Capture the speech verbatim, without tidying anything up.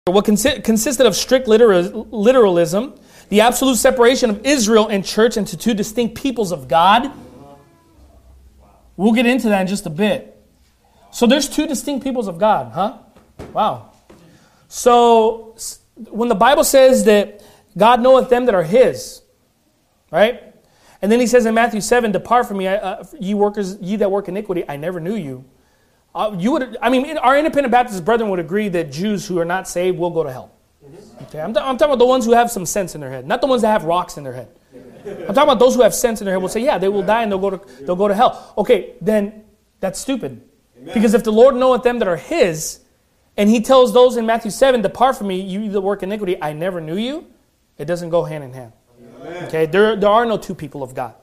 what consi- consisted of strict literal- literalism, the absolute separation of Israel and church into two distinct peoples of God. We'll get into that in just a bit. So there's two distinct peoples of God, huh? Wow. So when the Bible says that God knoweth them that are His, right? And then He says in Matthew seven, "Depart from me, uh, ye workers, ye that work iniquity, I never knew you." Uh, you would, I mean, our independent Baptist brethren would agree that Jews who are not saved will go to hell. Okay, I'm, I'm talking about the ones who have some sense in their head, not the ones that have rocks in their head. I'm talking about those who have sense in their head will say, yeah, they will die and they'll go to they'll go to hell. Okay, then that's stupid. Amen. Because if the Lord knoweth them that are His, and He tells those in Matthew seven, "Depart from me, you that work iniquity, I never knew you," it doesn't go hand in hand. Amen. Okay, there there are no two people of God.